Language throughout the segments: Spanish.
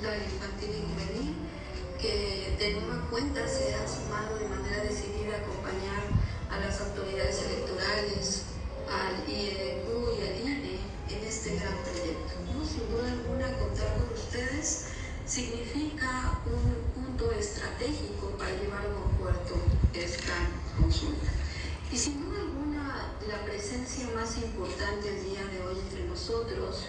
escolar infantil y juvenil, que de nueva cuenta se ha sumado de manera decidida a acompañar a las autoridades electorales, al IEDQ y al INE en este gran proyecto, ¿no? Sin duda alguna, contar con ustedes significa un punto estratégico para llevar a buen puerto esta consulta. Y sin duda alguna, la presencia más importante el día de hoy entre nosotros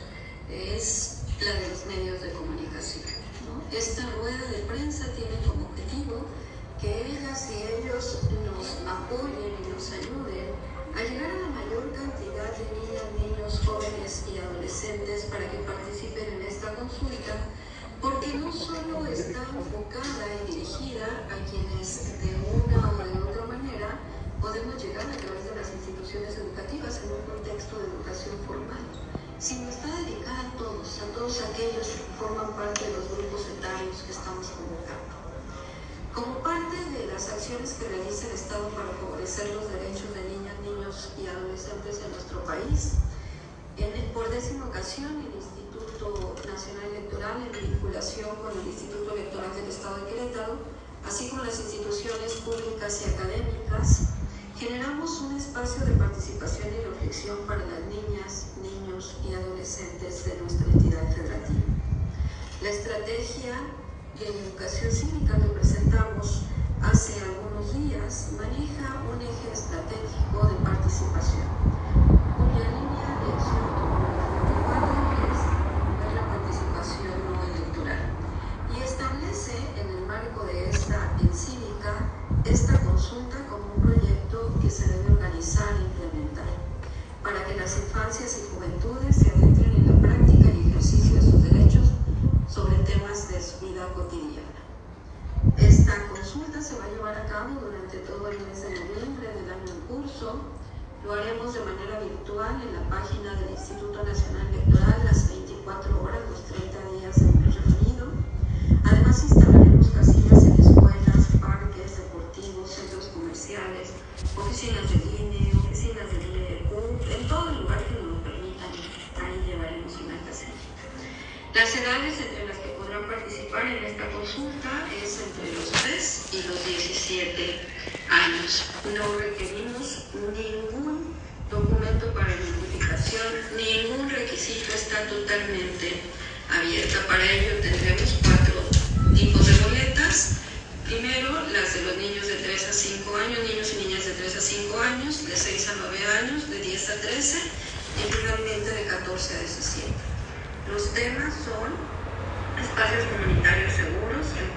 es la de los medios de comunicación, ¿no? Esta rueda de prensa tiene como objetivo que ellas y ellos nos apoyen y nos ayuden a llegar a la mayor cantidad de niñas, niños, jóvenes y adolescentes para que participen en esta consulta, porque no solo está enfocada y dirigida a quienes de una o de otra manera podemos llegar a través de las instituciones educativas en un contexto de educación formal, sino está dedicada a todos aquellos que forman parte de los grupos etarios que estamos convocando. Como parte de las acciones que realiza el Estado para favorecer los derechos de niñas, niños y adolescentes en nuestro país, por 10ª ocasión el Instituto Nacional Electoral, en vinculación con el Instituto Electoral del Estado de Querétaro, así como las instituciones públicas y académicas, generamos un espacio de participación y reflexión para las niñas, niños y adolescentes de nuestra entidad federativa. La estrategia de educación cívica que presentamos hace algunos días maneja un eje estratégico de participación, cuya línea de acción fundamental es la participación no electoral, y establece en el marco de esta encívica esta consulta como un proyecto que se debe organizar e implementar para que las infancias y juventudes se adentren en la práctica y ejercicio de sus derechos sobre temas de su vida cotidiana. Esta consulta se va a llevar a cabo durante todo el mes de noviembre del año en curso. Lo haremos de manera virtual en la página del Instituto Nacional Electoral las 24 horas, los 30 días del mes referido. Además, instalaremos casillas en escuelas, parques deportivos, centros comerciales, oficinas del INE, oficinas del IEDQ, en todo el lugar que nos lo permitan, ahí llevaremos una casilla. Las edades entre las que podrán participar en esta consulta es entre los 3 y los 17 años. No requerimos ningún documento para identificación, ningún requisito, está totalmente abierta. Para ello tendremos 4 tipos de boletas. Primero, las de los niños de 3 a 5 años, niños y niñas de 3 a 5 años, de 6 a 9 años, de 10 a 13 y finalmente de 14 a 17. Los temas son espacios comunitarios seguros,